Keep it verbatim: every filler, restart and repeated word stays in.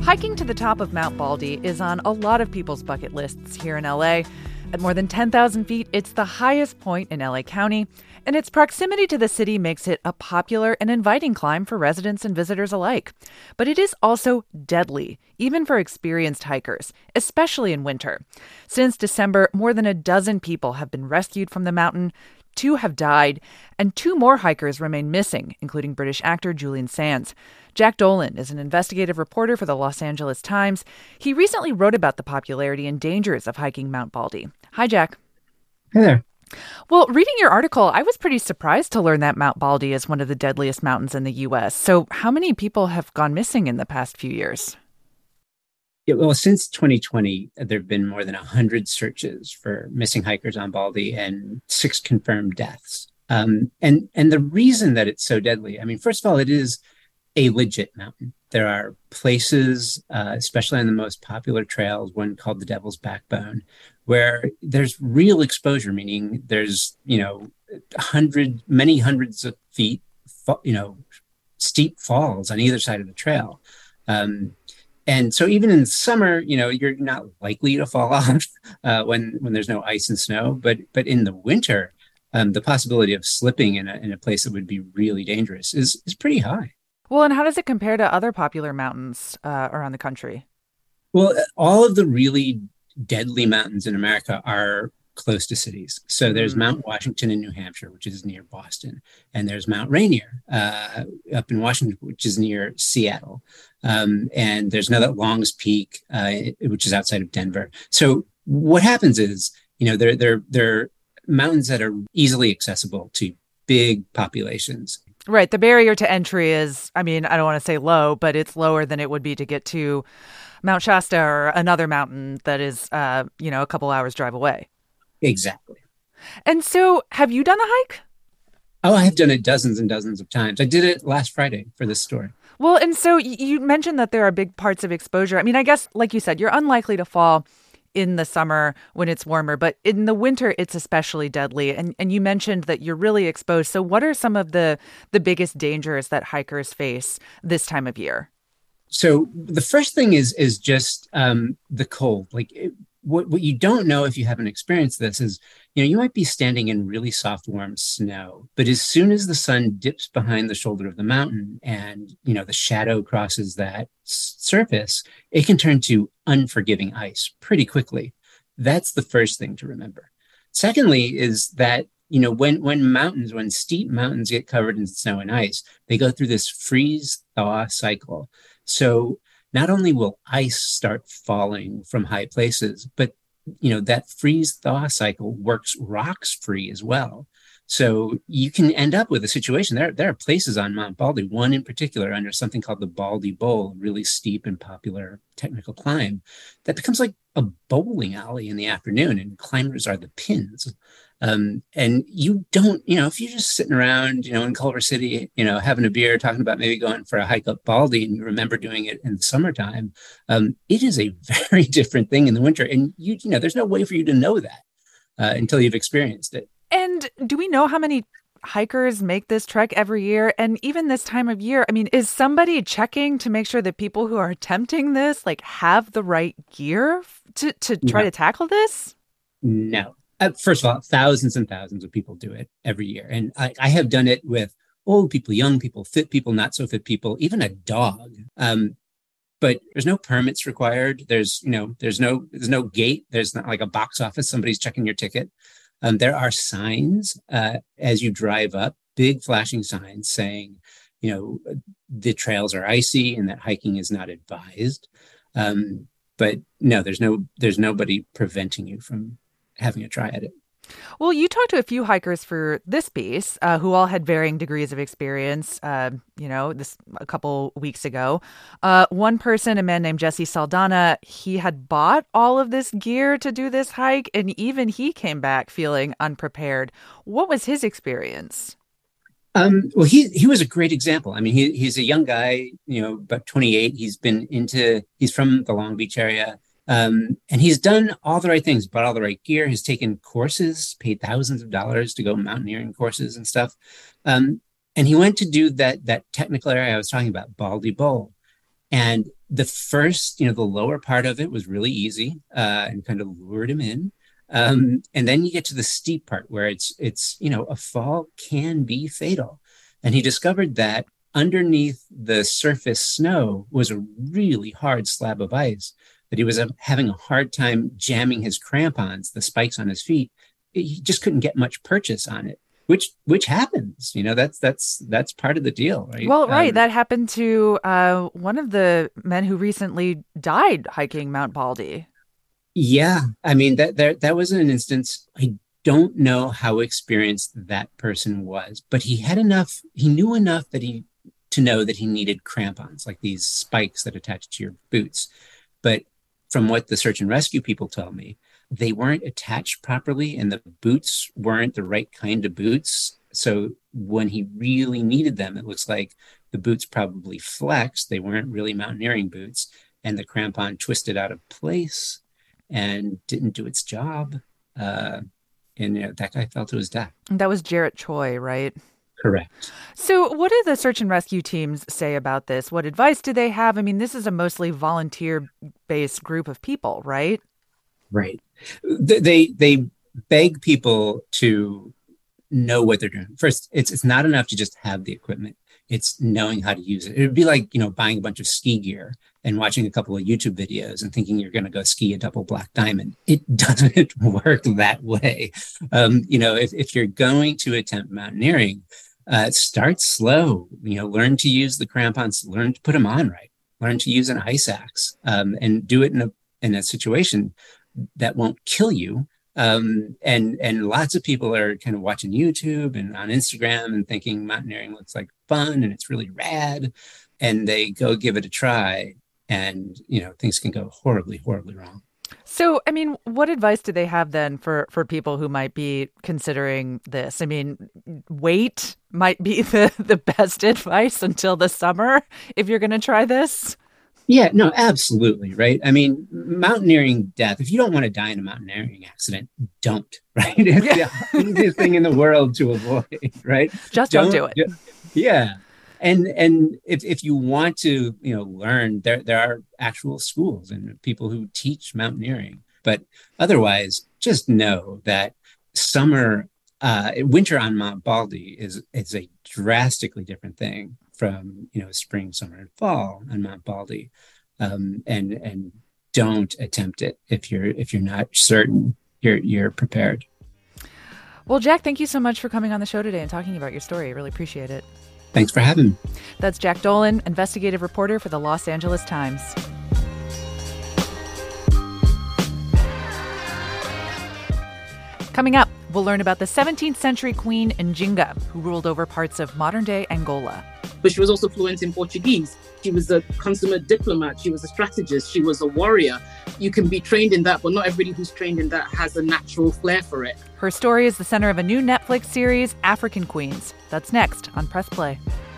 Hiking to the top of Mount Baldy is on a lot of people's bucket lists here in L A. At more than ten thousand feet, it's the highest point in L A County, and its proximity to the city makes it a popular and inviting climb for residents and visitors alike. But it is also deadly, even for experienced hikers, especially in winter. Since December, more than a dozen people have been rescued from the mountain. Two have died, and two more hikers remain missing, including British actor Julian Sands. Jack Dolan is an investigative reporter for the Los Angeles Times. He recently wrote about the popularity and dangers of hiking Mount Baldy. Hi, Jack. Hey there. Well, reading your article, I was pretty surprised to learn that Mount Baldy is one of the deadliest mountains in the U S. So how many people have gone missing in the past few years? Yeah, well, since twenty twenty, there have been more than one hundred searches for missing hikers on Baldy and six confirmed deaths. Um, and, and the reason that it's so deadly, I mean, first of all, it is a legit mountain. There are places, uh, especially on the most popular trails, one called the Devil's Backbone, where there's real exposure, meaning there's, you know, hundred, many hundreds of feet, you know, steep falls on either side of the trail. Um, and so even in summer, you know, you're not likely to fall off uh, when when there's no ice and snow. But but in the winter, um, the possibility of slipping in a, in a place that would be really dangerous is is pretty high. Well, and how does it compare to other popular mountains uh, around the country? Well, all of the really deadly mountains in America are close to cities. So there's mm-hmm. Mount Washington in New Hampshire, which is near Boston. And there's Mount Rainier uh, up in Washington, which is near Seattle. Um, and there's another Longs Peak, uh, which is outside of Denver. So what happens is, you know, they're, they're, they're mountains that are easily accessible to big populations. Right. The barrier to entry is, I mean, I don't want to say low, but it's lower than it would be to get to Mount Shasta or another mountain that is, uh, you know, a couple hours drive away. Exactly. And so have you done a hike? Oh, I have done it dozens and dozens of times. I did it last Friday for this story. Well, and so you mentioned that there are big parts of exposure. I mean, I guess, like you said, you're unlikely to fall in the summer when it's warmer, but in the winter, it's especially deadly. And and you mentioned that you're really exposed. So what are some of the, the biggest dangers that hikers face this time of year? So the first thing is is just um, the cold. Like it, what what you don't know if you haven't experienced this is, you know, you might be standing in really soft, warm snow, but as soon as the sun dips behind the shoulder of the mountain and, you know, the shadow crosses that s- surface, it can turn to unforgiving ice pretty quickly. That's the first thing to remember. Secondly is that, you know, when when mountains, when steep mountains get covered in snow and ice, they go through this freeze-thaw cycle. So not only will ice start falling from high places, but, you know, that freeze-thaw cycle works rocks free as well. So you can end up with a situation. There, there are places on Mount Baldy, one in particular under something called the Baldy Bowl, a really steep and popular technical climb, that becomes like a bowling alley in the afternoon, and climbers are the pins. Um, and you don't, you know, if you're just sitting around, you know, in Culver City, you know, having a beer, talking about maybe going for a hike up Baldy, and you remember doing it in the summertime, um, it is a very different thing in the winter. And you, you know, there's no way for you to know that uh, until you've experienced it. And do we know how many hikers make this trek every year? And even this time of year, I mean, is somebody checking to make sure that people who are attempting this, like, have the right gear to, to try No. to tackle this? No. Uh, first of all, thousands and thousands of people do it every year. And I, I have done it with old people, young people, fit people, not so fit people, even a dog. Um, but there's no permits required. There's, you know, there's no, there's no gate. There's not like a box office. Somebody's checking your ticket. Um, there are signs uh, as you drive up, big flashing signs saying, you know, the trails are icy and that hiking is not advised. Um, but no, there's no, there's nobody preventing you from having a try at it. Well, you talked to a few hikers for this piece uh, who all had varying degrees of experience, uh, you know, this a couple weeks ago. Uh, one person, a man named Jesse Saldana, he had bought all of this gear to do this hike, and even he came back feeling unprepared. What was his experience? Um, well, he he was a great example. I mean, he he's a young guy, you know, about twenty-eight. He's been into, he's from the Long Beach area. Um, and he's done all the right things, bought all the right gear. He's taken courses, paid thousands of dollars to go mountaineering courses and stuff. Um, and he went to do that, that technical area I was talking about, Baldy Bowl. And the first, you know, the lower part of it was really easy uh, and kind of lured him in. Um, and then you get to the steep part where it's, it's, you know, a fall can be fatal. And he discovered that underneath the surface snow was a really hard slab of ice that he was uh, having a hard time jamming his crampons, the spikes on his feet. He just couldn't get much purchase on it, which which happens. You know, that's that's that's part of the deal, right? Well, right. Um, That happened to uh, one of the men who recently died hiking Mount Baldy. yeah, I mean that there that was an instance. I don't know how experienced that person was, but he had enough. He knew enough that he to know that he needed crampons, like these spikes that attach to your boots. But from what the search and rescue people told me, they weren't attached properly and the boots weren't the right kind of boots. So when he really needed them, it looks like the boots probably flexed. They weren't really mountaineering boots, and the crampon twisted out of place and didn't do its job. Uh, and you know, that guy fell to his death. That was Jarrett Choi, right? Correct. So, what do the search and rescue teams say about this? What advice do they have? I mean, this is a mostly volunteer-based group of people, right? Right. They they beg people to know what they're doing. First, it's it's not enough to just have the equipment. It's knowing how to use it. It would be like, you know, buying a bunch of ski gear and watching a couple of YouTube videos and thinking you're going to go ski a double black diamond. It doesn't work that way. Um, you know, if, if you're going to attempt mountaineering, uh, start slow. You know, learn to use the crampons, learn to put them on right, learn to use an ice axe, um, and do it in a in a situation that won't kill you. Um, and and lots of people are kind of watching YouTube and on Instagram and thinking mountaineering looks like fun and it's really rad, and they go give it a try, and you know things can go horribly, horribly wrong. So, I mean, what advice do they have then for for people who might be considering this? I mean, wait might be the the best advice until the summer if you're going to try this. Yeah, no, absolutely. Right. I mean, mountaineering death, if you don't want to die in a mountaineering accident, don't, right? It's Yeah. the easiest thing in the world to avoid, right? Just don't, don't do it. Yeah. And and if, if you want to, you know, learn, there there are actual schools and people who teach mountaineering. But otherwise, just know that summer, uh, winter on Mount Baldy is is a drastically different thing from, you know, spring, summer, and fall on Mount Baldy. Um, and and don't attempt it if you're if you're not certain you're you're prepared. Well, Jack, thank you so much for coming on the show today and talking about your story. I really appreciate it. Thanks for having me. That's Jack Dolan, investigative reporter for the Los Angeles Times. Coming up, we'll learn about the seventeenth century queen Njinga, who ruled over parts of modern-day Angola. But she was also fluent in Portuguese. She was a consummate diplomat. She was a strategist. She was a warrior. You can be trained in that, but not everybody who's trained in that has a natural flair for it. Her story is the center of a new Netflix series, African Queens. That's next on Press Play.